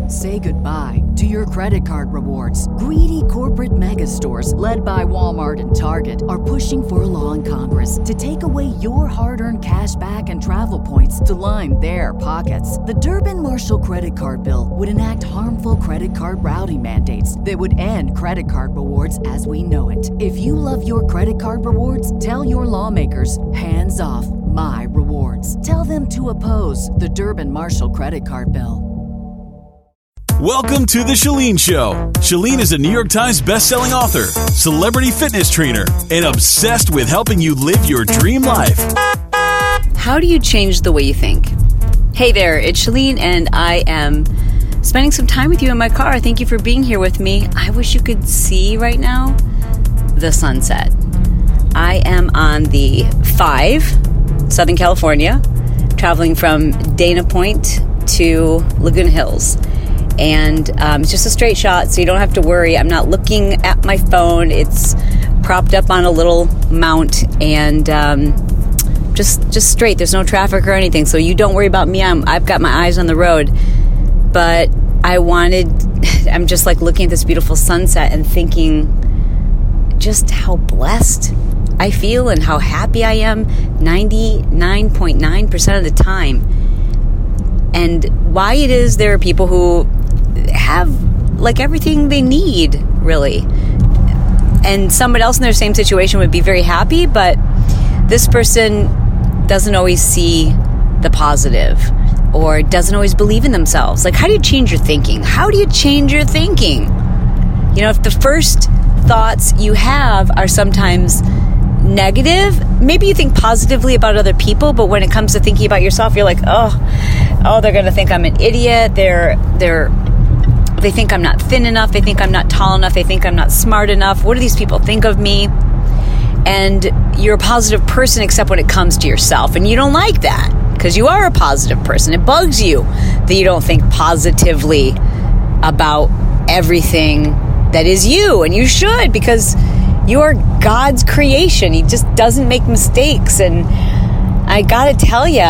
Say goodbye to your credit card rewards. Greedy corporate mega stores, led by Walmart and Target, are pushing for a law in Congress to take away your hard-earned cash back and travel points to line their pockets. The Durbin-Marshall credit card bill would enact harmful credit card routing mandates that would end credit card rewards as we know it. If you love your credit card rewards, tell your lawmakers, hands off my rewards. Tell them to oppose the Durbin-Marshall credit card bill. Welcome to The Chalene Show. Chalene is a New York Times bestselling author, celebrity fitness trainer, and obsessed with helping you live your dream life. How do you change the way you think? Hey there, it's Chalene, and I am spending some time with you in my car. Thank you for being here with me. I wish you could see right now the sunset. I am on the 5, Southern California, traveling from Dana Point to Laguna Hills. And it's just a straight shot, so you don't have to worry. I'm not looking at my phone. It's propped up on a little mount, and just straight. There's no traffic or anything, so you don't worry about me. I've got my eyes on the road. But I'm just like looking at this beautiful sunset and thinking just how blessed I feel and how happy I am 99.9% of the time. And why it is there are people who have like everything they need, really. And somebody else in their same situation would be very happy, but this person doesn't always see the positive or doesn't always believe in themselves. Like, how do you change your thinking? How do you change your thinking? You know, if the first thoughts you have are sometimes negative, maybe you think positively about other people, but when it comes to thinking about yourself, you're like, oh, they're going to think I'm an idiot. They think I'm not thin enough. They think I'm not tall enough. They think I'm not smart enough. What do these people think of me? And you're a positive person except when it comes to yourself. And you don't like that because you are a positive person. It bugs you that you don't think positively about everything that is you. And you should, because you are God's creation. He just doesn't make mistakes. And I gotta tell you,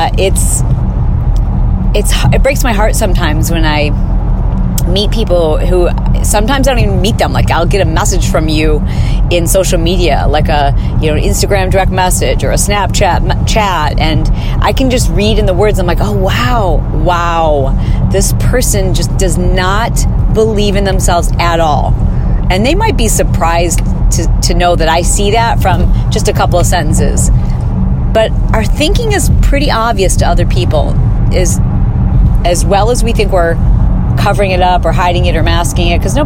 it breaks my heart sometimes when I meet people who sometimes I don't even meet them. Like, I'll get a message from you in social media, like an Instagram direct message or a Snapchat chat, and I can just read in the words. I'm like, oh wow, this person just does not believe in themselves at all. And they might be surprised to know that I see that from just a couple of sentences. But our thinking is pretty obvious to other people, as well as we think we're covering it up or hiding it or masking it, because no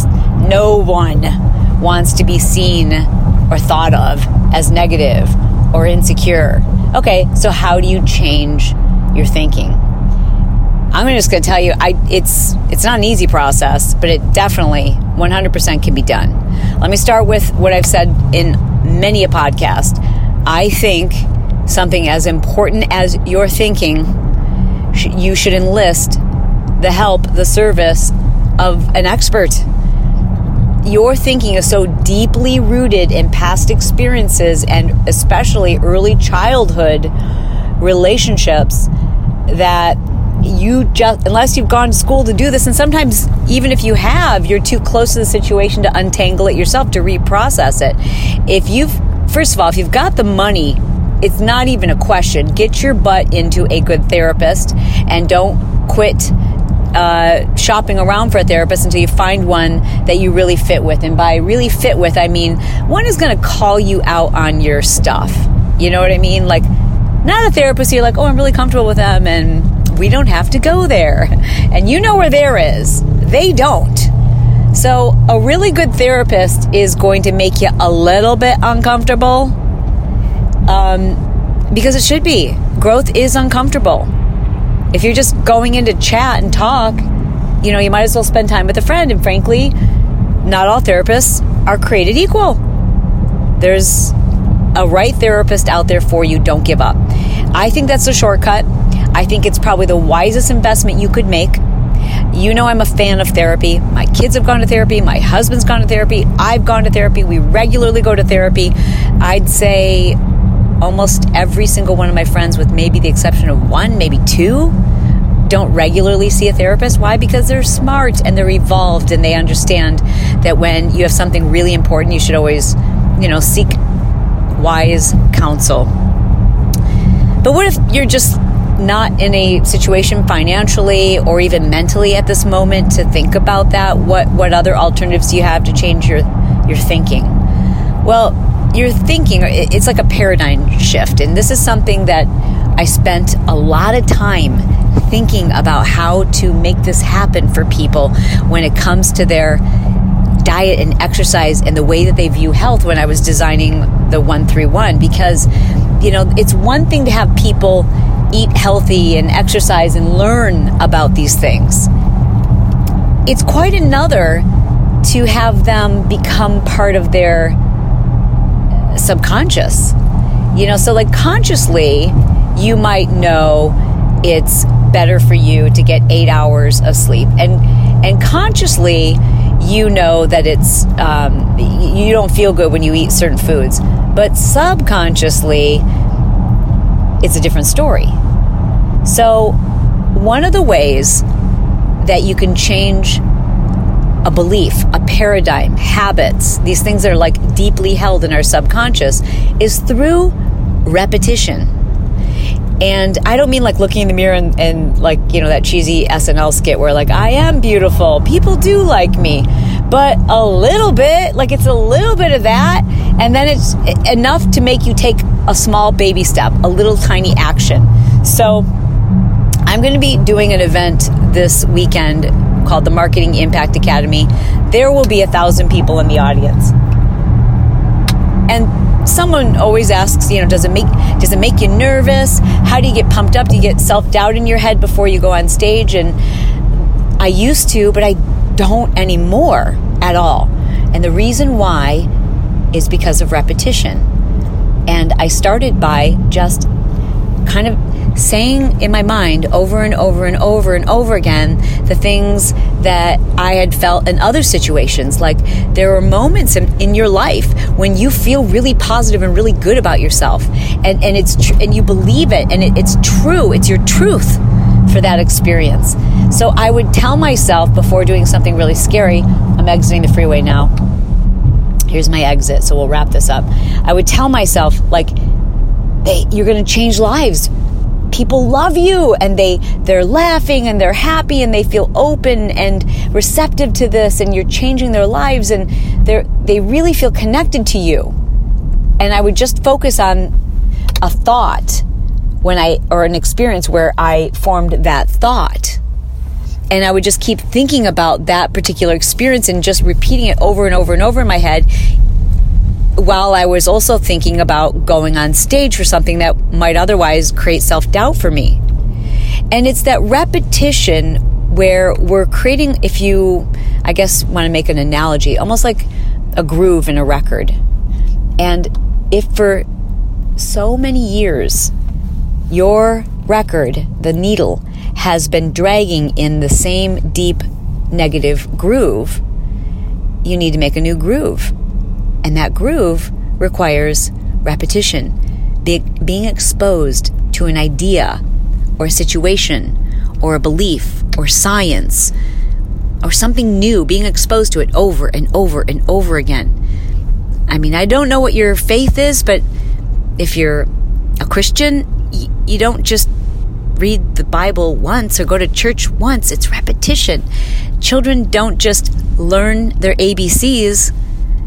one wants to be seen or thought of as negative or insecure. Okay, so how do you change your thinking? I'm just going to tell you, it's not an easy process, but it definitely 100% can be done. Let me start with what I've said in many a podcast. I think something as important as your thinking, you should enlist the help, the service of an expert. Your thinking is so deeply rooted in past experiences and especially early childhood relationships that you just, unless you've gone to school to do this, and sometimes even if you have, you're too close to the situation to untangle it yourself, to reprocess it. First of all, if you've got the money, it's not even a question. Get your butt into a good therapist and don't quit shopping around for a therapist until you find one that you really fit with. And by really fit with, I mean one is going to call you out on your stuff. You know what I mean? Like, not a therapist you're like, oh, I'm really comfortable with them and we don't have to go there. And you know where there is. They don't. So a really good therapist is going to make you a little bit uncomfortable, because it should be. Growth is uncomfortable. If you're just going in to chat and talk, you might as well spend time with a friend. And frankly, not all therapists are created equal. There's a right therapist out there for you. Don't give up. I think that's a shortcut. I think it's probably the wisest investment you could make. I'm a fan of therapy. My kids have gone to therapy. My husband's gone to therapy. I've gone to therapy. We regularly go to therapy. I'd say almost every single one of my friends, with maybe the exception of one, maybe two, don't regularly see a therapist. Why? Because they're smart and they're evolved and they understand that when you have something really important, you should always, seek wise counsel. But what if you're just not in a situation financially or even mentally at this moment to think about that? What other alternatives do you have to change your thinking? Well, your thinking, it's like a paradigm shift. And this is something that I spent a lot of time thinking about how to make this happen for people when it comes to their diet and exercise and the way that they view health when I was designing the 131. Because, it's one thing to have people eat healthy and exercise and learn about these things. It's quite another to have them become part of their subconscious. So like consciously, you might know it's better for you to get 8 hours of sleep. And consciously, you know that it's you don't feel good when you eat certain foods. But subconsciously, it's a different story. So one of the ways that you can change a belief, a paradigm, habits, these things that are like deeply held in our subconscious, is through repetition. And I don't mean like looking in the mirror and like, that cheesy SNL skit where like, I am beautiful, people do like me, but a little bit, like it's a little bit of that. And then it's enough to make you take a small baby step, a little tiny action. So I'm going to be doing an event this weekend called the Marketing Impact Academy. There will be 1,000 people in the audience. And someone always asks, does it make you nervous? How do you get pumped up? Do you get self-doubt in your head before you go on stage? And I used to, but I don't anymore at all. And the reason why is because of repetition. And I started by just kind of saying in my mind over and over and over and over again the things that I had felt in other situations. Like there are moments in your life when you feel really positive and really good about yourself, and it's and you believe it, and it's true. It's your truth for that experience. So I would tell myself before doing something really scary, I'm exiting the freeway now. Here's my exit, so we'll wrap this up. I would tell myself, like, hey, you're going to change lives. People love you, and they're laughing, and they're happy, and they feel open and receptive to this, and you're changing their lives, and they really feel connected to you. And I would just focus on a thought or an experience where I formed that thought. And I would just keep thinking about that particular experience and just repeating it over and over and over in my head, while I was also thinking about going on stage for something that might otherwise create self-doubt for me. And it's that repetition where we're creating, if you, I guess, want to make an analogy, almost like a groove in a record. And if for so many years, your record, the needle, has been dragging in the same deep negative groove, you need to make a new groove. And that groove requires repetition, being exposed to an idea or a situation or a belief or science or something new, being exposed to it over and over and over again. I mean, I don't know what your faith is, but if you're a Christian, you don't just read the Bible once or go to church once. It's repetition. Children don't just learn their ABCs,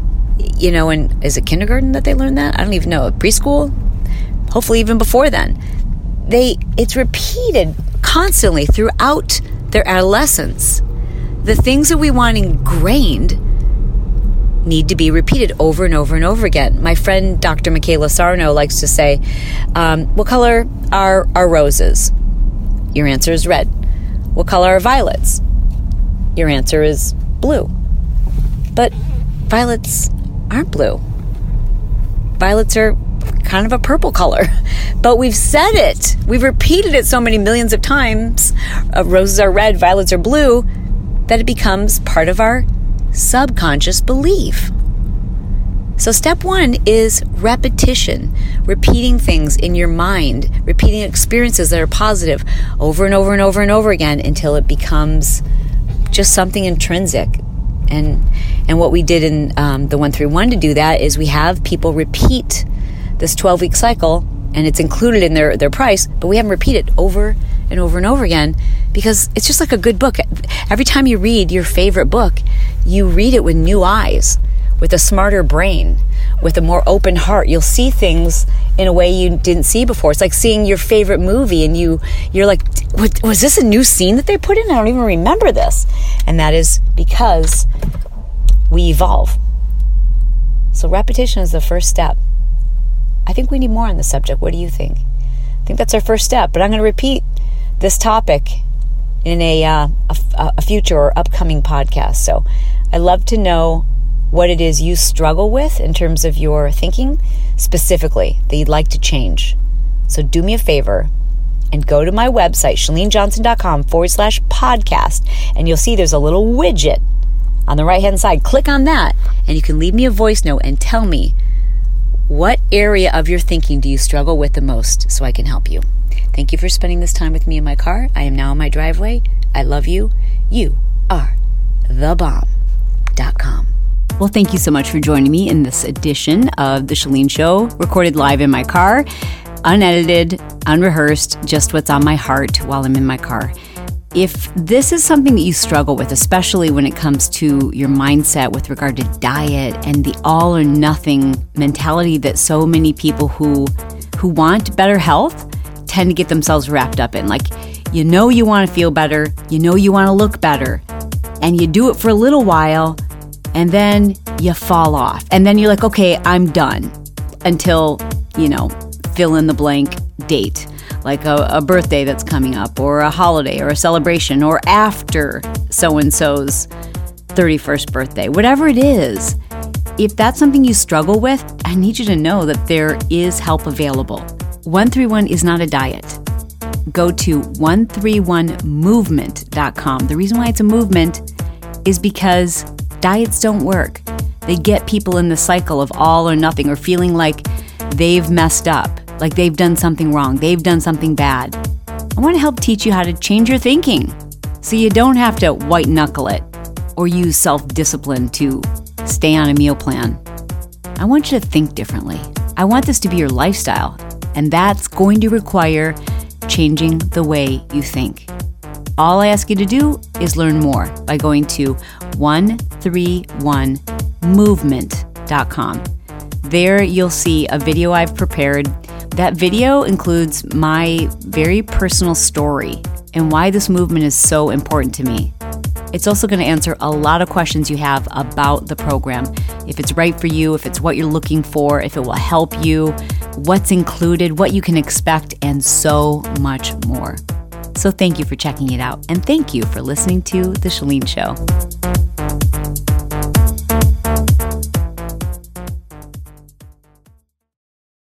and is it kindergarten that they learn that? I don't even know. Preschool? Hopefully even before then. It's repeated constantly throughout their adolescence. The things that we want ingrained need to be repeated over and over and over again. My friend Dr. Michaela Sarno likes to say, what color are roses? Your answer is red. What color are violets? Your answer is blue. But violets aren't blue. Violets are kind of a purple color. But we've said it. We've repeated it so many millions of times. Roses are red, violets are blue, that it becomes part of our subconscious belief. So step 1 is repetition, repeating things in your mind, repeating experiences that are positive over and over and over and over again until it becomes just something intrinsic. And what we did in the 131 to do that is we have people repeat this 12-week cycle, and it's included in their price, but we have them repeat it over and over and over again because it's just like a good book. Every time you read your favorite book, you read it with new eyes, with a smarter brain, with a more open heart. You'll see things in a way you didn't see before. It's like seeing your favorite movie and you're like, was this a new scene that they put in? I don't even remember this. And that is because we evolve. So repetition is the first step. I think we need more on the subject. What do you think? I think that's our first step, but I'm going to repeat this topic in a future or upcoming podcast. So I'd love to know what it is you struggle with in terms of your thinking specifically that you'd like to change. So do me a favor and go to my website, ChaleneJohnson.com/podcast, and you'll see there's a little widget on the right-hand side. Click on that, and you can leave me a voice note and tell me what area of your thinking do you struggle with the most so I can help you. Thank you for spending this time with me in my car. I am now in my driveway. I love you. You are thebomb.com. Well, thank you so much for joining me in this edition of The Chalene Show, recorded live in my car, unedited, unrehearsed, just what's on my heart while I'm in my car. If this is something that you struggle with, especially when it comes to your mindset with regard to diet and the all or nothing mentality that so many people who want better health tend to get themselves wrapped up in, like, you want to feel better, you want to look better, and you do it for a little while, and then you fall off. And then you're like, okay, I'm done until, fill in the blank date, like a birthday that's coming up, or a holiday, or a celebration, or after so-and-so's 31st birthday, whatever it is. If that's something you struggle with, I need you to know that there is help available. 131 is not a diet. Go to 131movement.com. The reason why it's a movement is because diets don't work. They get people in the cycle of all or nothing, or feeling like they've messed up, like they've done something wrong, they've done something bad. I want to help teach you how to change your thinking so you don't have to white knuckle it or use self-discipline to stay on a meal plan. I want you to think differently. I want this to be your lifestyle, and that's going to require changing the way you think. All I ask you to do is learn more by going to 131movement.com. There you'll see a video I've prepared. That video includes my very personal story and why this movement is so important to me. It's also going to answer a lot of questions you have about the program. If it's right for you, if it's what you're looking for, if it will help you, what's included, what you can expect, and so much more. So thank you for checking it out, and thank you for listening to The Chalene Show.